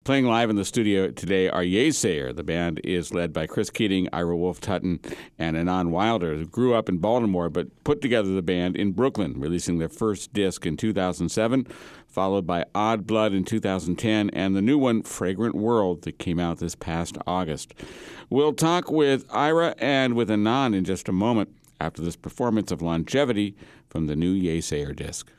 Playing live in the studio today are Yeasayer. The band is led by Chris Keating, Ira Wolfe-Tutton, and Anand Wilder, who grew up in Baltimore but put together the band in Brooklyn, releasing their first disc in 2007, followed by Odd Blood in 2010, and the new one, Fragrant World, that came out this past August. We'll talk with Ira and with Anand in just a moment after this performance of Longevity from the new Yeasayer disc.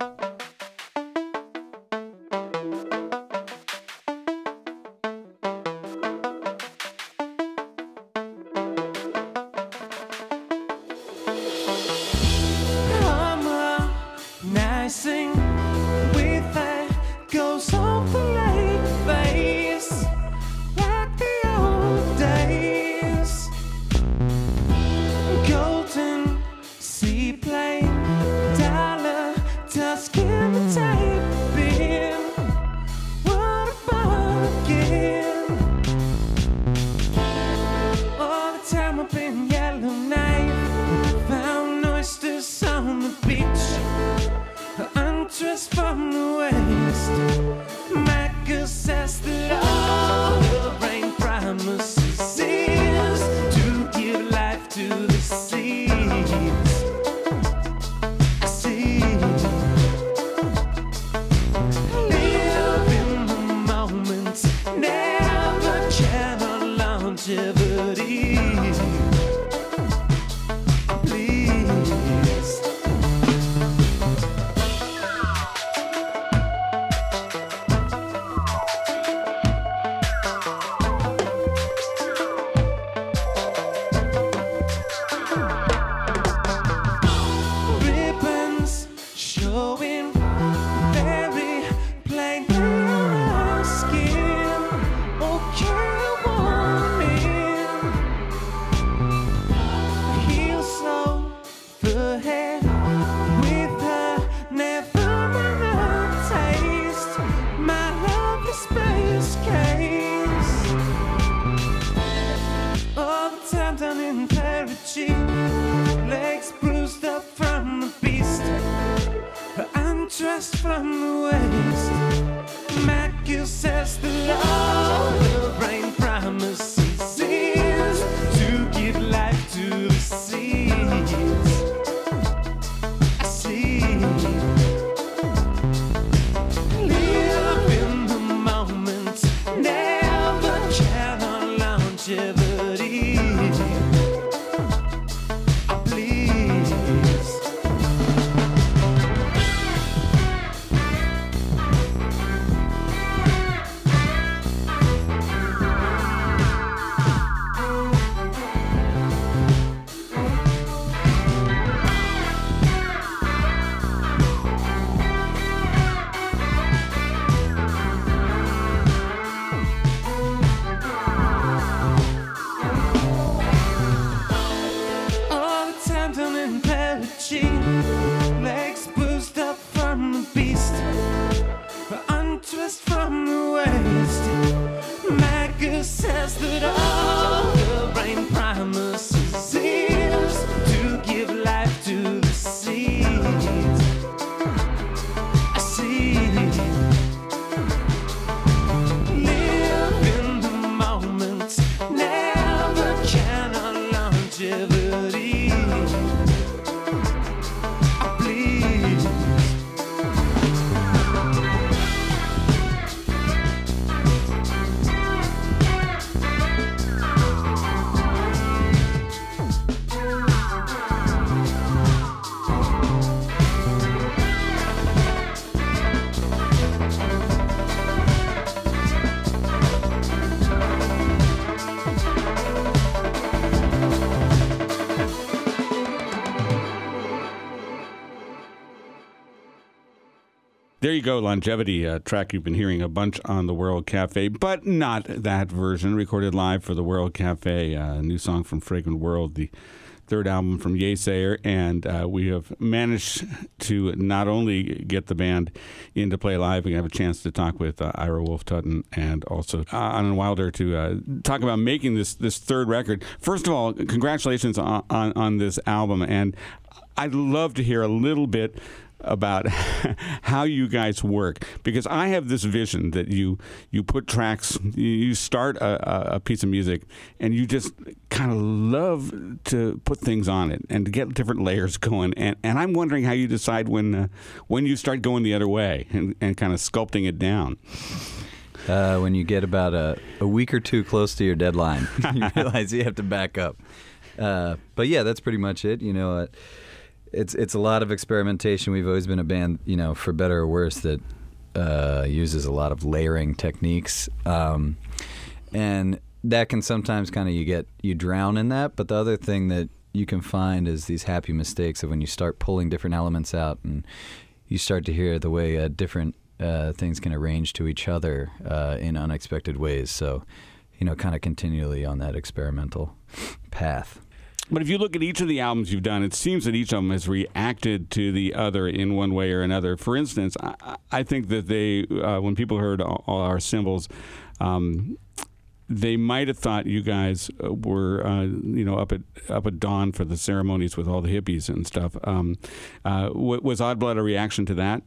There you go, Longevity, a track you've been hearing a bunch on the World Cafe, but not that version, recorded live for the World Cafe, a new song from Fragrant World, the third album from Yeasayer, and we have managed to not only get the band in to play live, we have a chance to talk with Ira Wolfe-Tutton and also Anand Wilder to talk about making this third record. First of all, congratulations on this album, and I'd love to hear a little bit about how you guys work, because I have this vision that you put tracks, you start a piece of music, and you just kind of love to put things on it and to get different layers going. And I'm wondering how you decide when you start going the other way and kind of sculpting it down. When you get about a week or two close to your deadline, you realize you have to back up. But yeah, that's pretty much it. It's a lot of experimentation. We've always been a band, for better or worse, that uses a lot of layering techniques, and that can sometimes kind of you drown in that. But the other thing that you can find is these happy mistakes of when you start pulling different elements out and you start to hear the way different things can arrange to each other in unexpected ways. So, kind of continually on that experimental path. But if you look at each of the albums you've done, it seems that each of them has reacted to the other in one way or another. For instance, I think that they, when people heard all our symbols, they might have thought you guys were, up at dawn for the ceremonies with all the hippies and stuff. Was Odd Blood a reaction to that?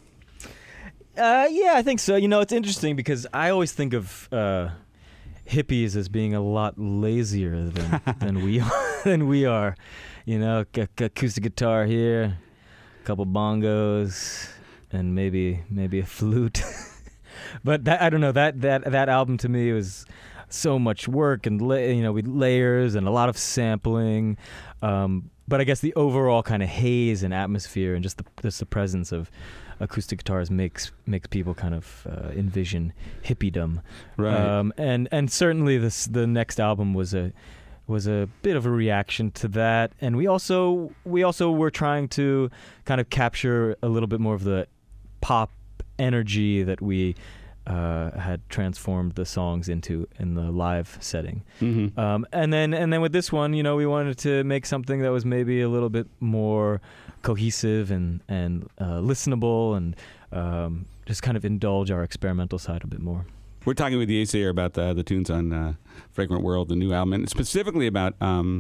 Yeah, I think so. It's interesting because I always think of hippies as being a lot lazier than we are. Acoustic guitar here, a couple bongos, and maybe a flute. But I don't know, that album to me was so much work and with layers and a lot of sampling. But I guess the overall kind of haze and atmosphere and just the presence of acoustic guitars makes people kind of envision hippiedom, right? And certainly the next album was a bit of a reaction to that, and we also were trying to kind of capture a little bit more of the pop energy that we had transformed the songs into in the live setting. Mm-hmm. And then with this one, we wanted to make something that was maybe a little bit more cohesive and listenable, and just kind of indulge our experimental side a bit more. We're talking with Yeasayer about the tunes on Fragrant World, the new album, and specifically about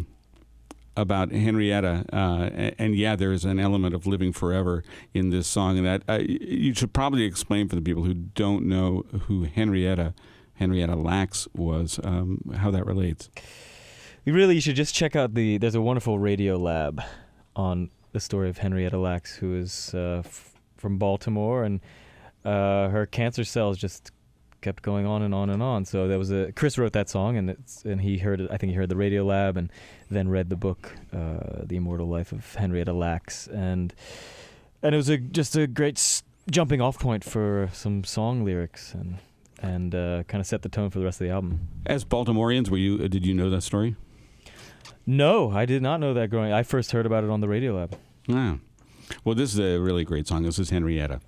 Henrietta. And yeah, there's an element of living forever in this song, and that you should probably explain for the people who don't know who Henrietta Lacks was, how that relates. You should just check out there's a wonderful Radio Lab on the story of Henrietta Lacks, who is from Baltimore, and her cancer cells just kept going on and on and on. So there was Chris wrote that song, and he heard it. I think he heard the Radio Lab, and then read the book, The Immortal Life of Henrietta Lacks, and it was just a great jumping off point for some song lyrics, and kind of set the tone for the rest of the album. As Baltimoreans, did you know that story? No, I did not know that growing. I first heard about it on the Radio Lab. Ah. Well, this is a really great song. This is Henrietta.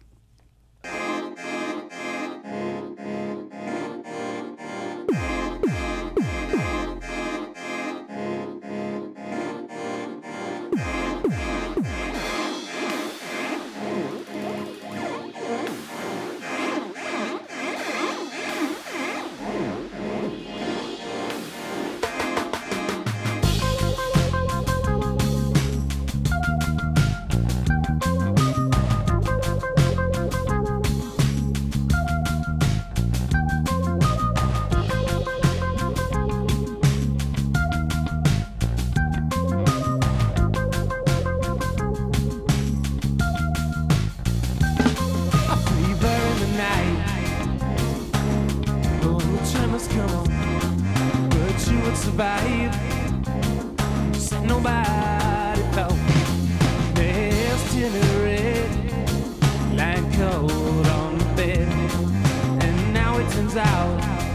Survive. Said nobody thought there's tinted red, lying cold on the bed, and now it turns out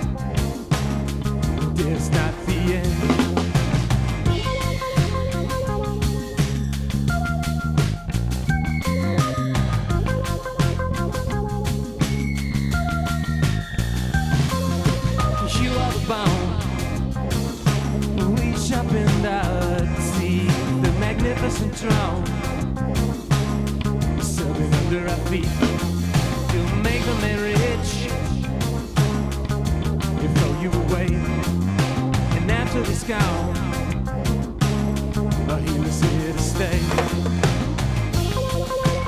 there's not the end. You are the bone. Up in the sea, the magnificent throne, serving under our feet to make the man rich. You throw you away, and after this gone, he was here to stay.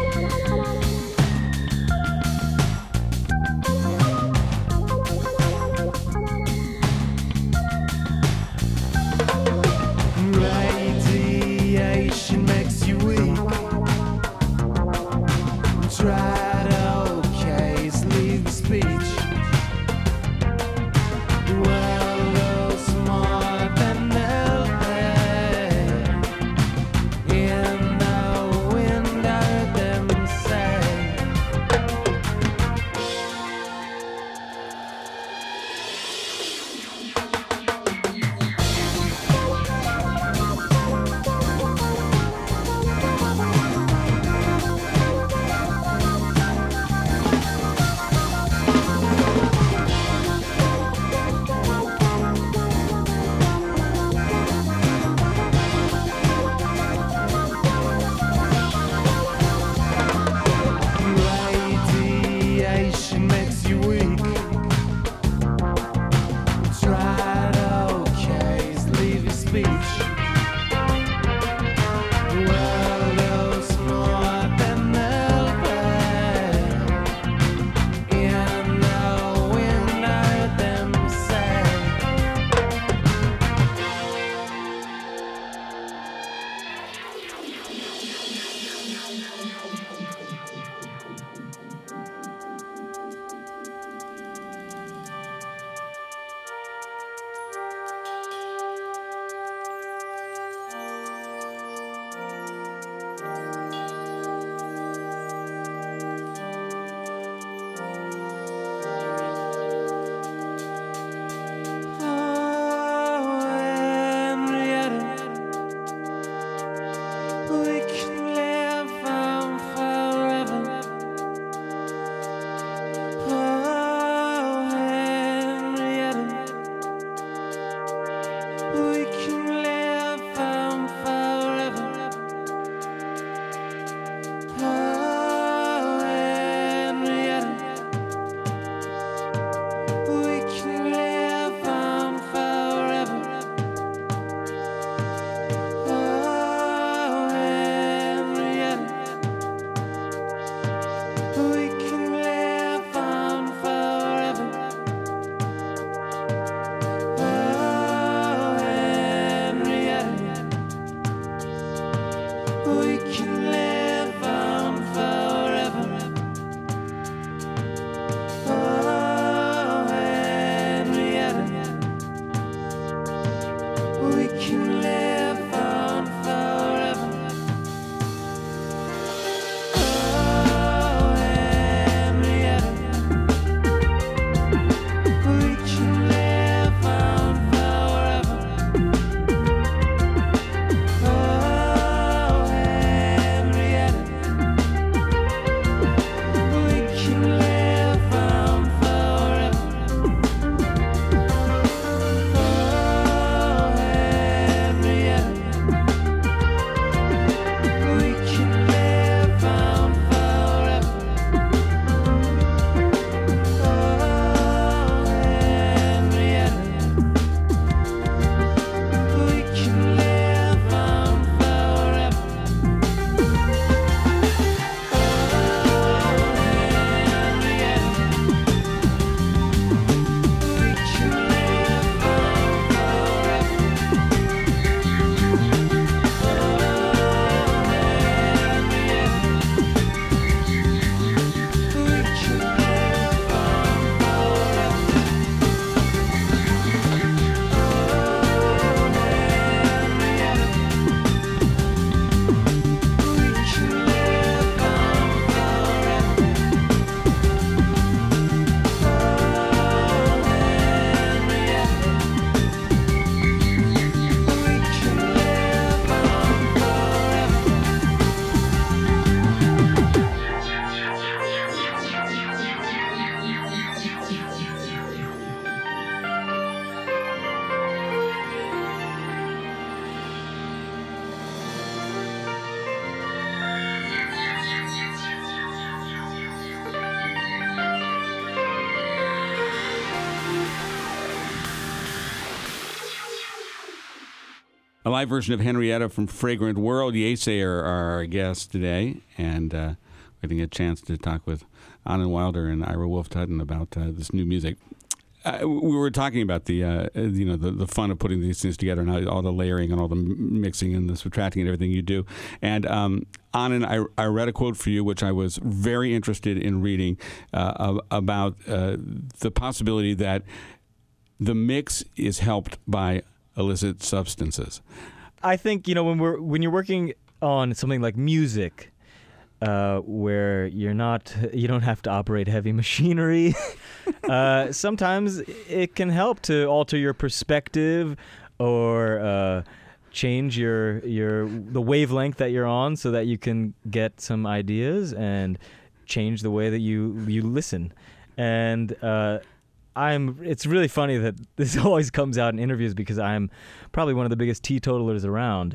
A live version of Henrietta from Fragrant World. Yeasayer are our guests today, and getting a chance to talk with Anand Wilder and Ira Wolf Tutton about this new music. We were talking about the fun of putting these things together and all the layering and all the mixing and the subtracting and everything you do. And Anand, I read a quote for you, which I was very interested in reading about the possibility that the mix is helped by illicit substances. I think when you're working on something like music, where you don't have to operate heavy machinery. Sometimes it can help to alter your perspective or change the wavelength that you're on, so that you can get some ideas and change the way that you listen. And it's really funny that this always comes out in interviews, because I'm probably one of the biggest teetotalers around.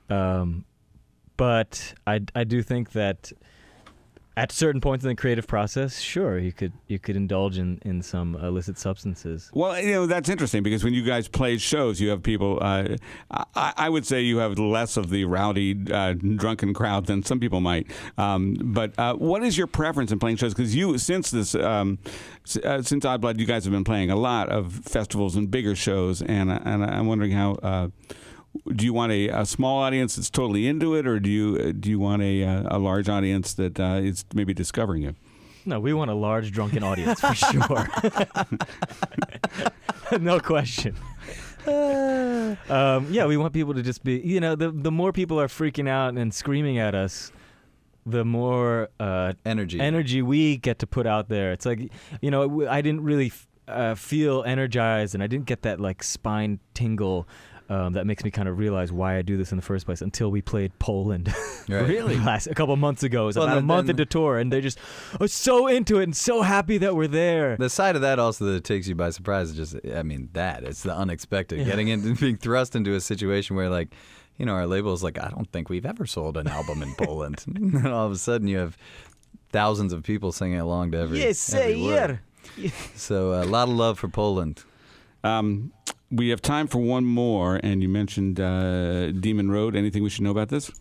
But I do think that at certain points in the creative process, sure, you could indulge in some illicit substances. Well, that's interesting, because when you guys play shows, you have people. I would say you have less of the rowdy, drunken crowd than some people might. But what is your preference in playing shows? Because since Odd Blood, you guys have been playing a lot of festivals and bigger shows, and I'm wondering how. Do you want a small audience that's totally into it, or do you want a large audience that is maybe discovering you? No, we want a large drunken audience for sure. No question. We want people to just be, the more people are freaking out and screaming at us, the more energy we get to put out there. It's like, I didn't really feel energized, and I didn't get that like spine tingle that makes me kind of realize why I do this in the first place, until we played Poland. Right. Really? A couple months ago. It was about a month into tour, and they just are so into it and so happy that we're there. The side of that also that takes you by surprise is just, it's the unexpected. Getting into being thrust into a situation where, like, our label is like, I don't think we've ever sold an album in Poland. And all of a sudden you have thousands of people singing along to every word. So a lot of love for Poland. We have time for one more, and you mentioned Demon Road. Anything we should know about this?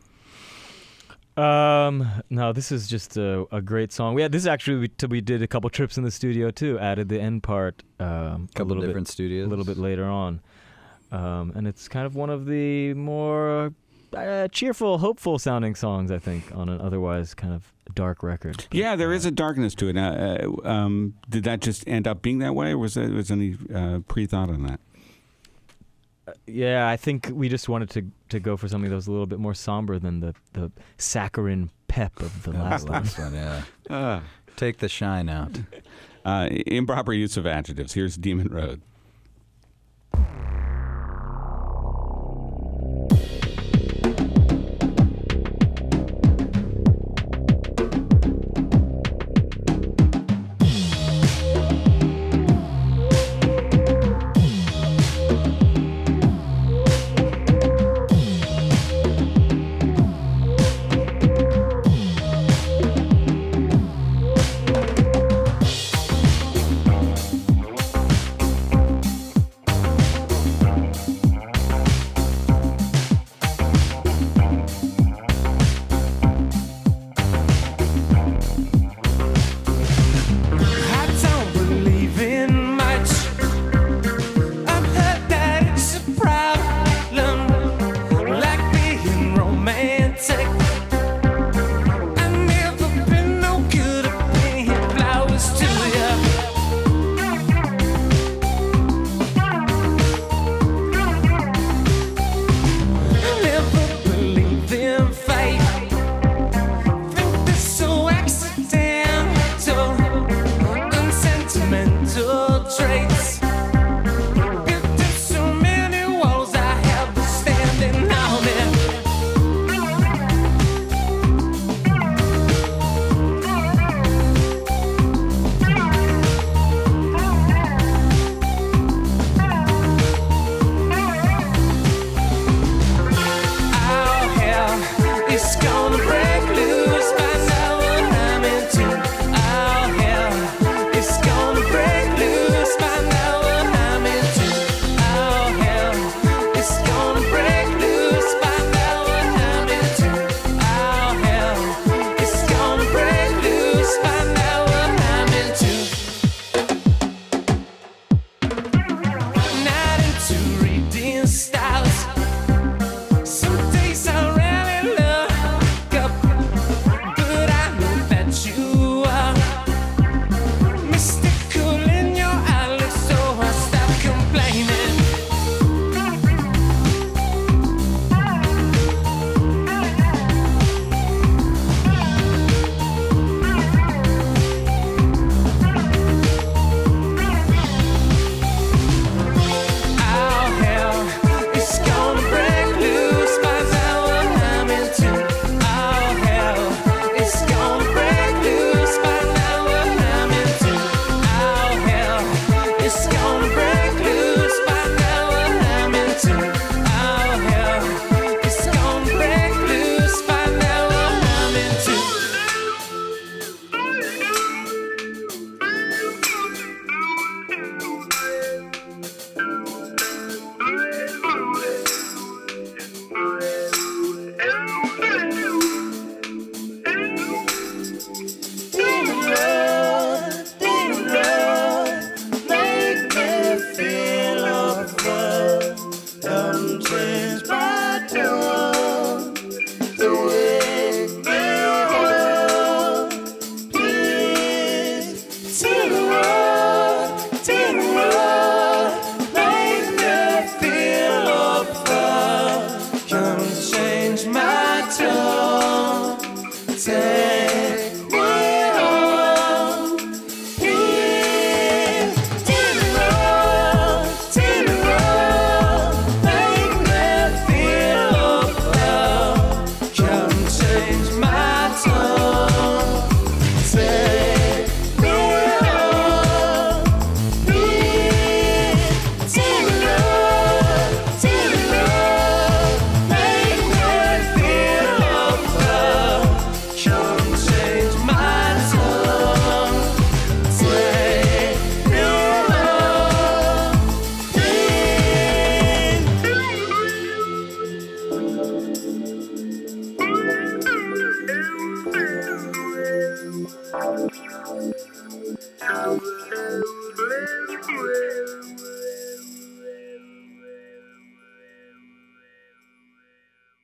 No, this is just a great song. This is actually we did a couple trips in the studio too. Added the end part, Couple different studios, a little bit later on, and it's kind of one of the more cheerful, hopeful sounding songs, I think, on an otherwise kind of dark record. Yeah, there is a darkness to it. Did that just end up being that way, or was any pre-thought on that? Yeah, I think we just wanted to go for something that was a little bit more somber than the saccharine pep of the last one. Yeah. Take the shine out. Improper use of adjectives. Here's Demon Road.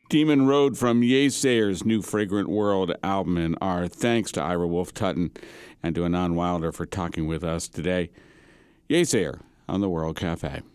Demon Road from Yeasayer's new Fragrant World album, and our thanks to Ira Wolf Tutton and to Anand Wilder for talking with us today. Yeasayer on the World Cafe.